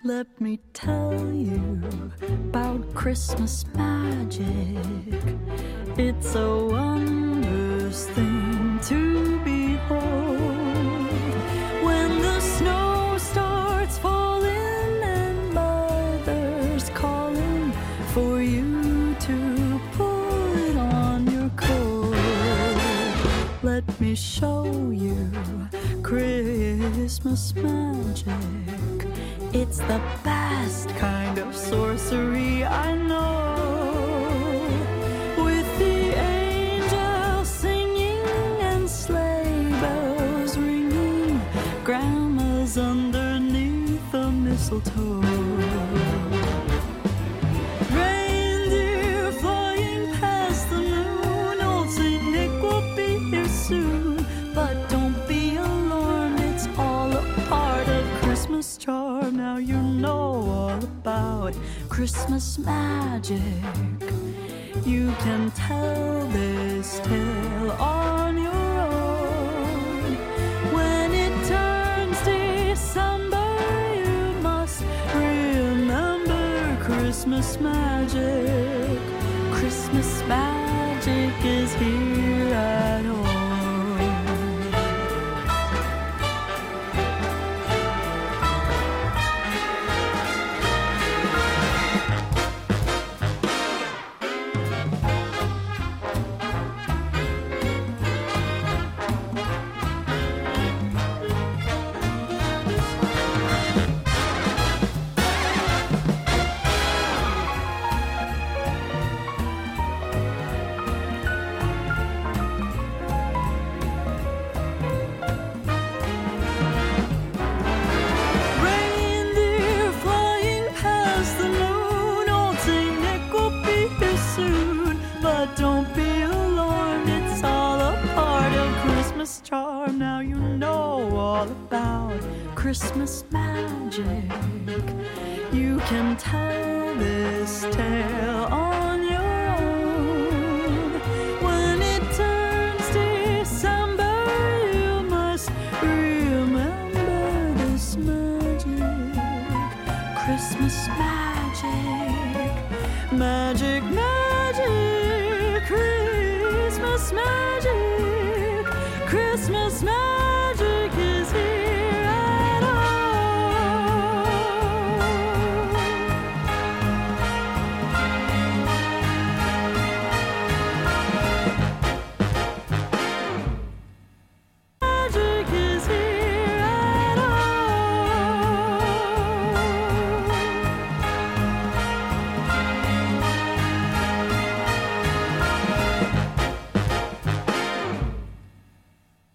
Let me tell you about Christmas magic. It's a wondrous thing to behold. When the snow starts falling and mother's calling for you to put on your coat, let me show you Christmas magic. It's the best kind of sorcery I know. With the angels singing and sleigh bells ringing, grandma's underneath the mistletoe. Reindeer flying past the moon, old Saint Nick will be here soon. But don't be alarmed, it's all a part of Christmas charm. Now you know all about Christmas magic. You can tell this tale on your own. When it turns December, you must remember Christmas magic. Christmas magic is here at home. But don't be alarmed, it's all a part of Christmas charm. Now you know all about Christmas magic. You can tell this tale on your own. When it turns December, you must remember this magic. Christmas magic. Magic, magic.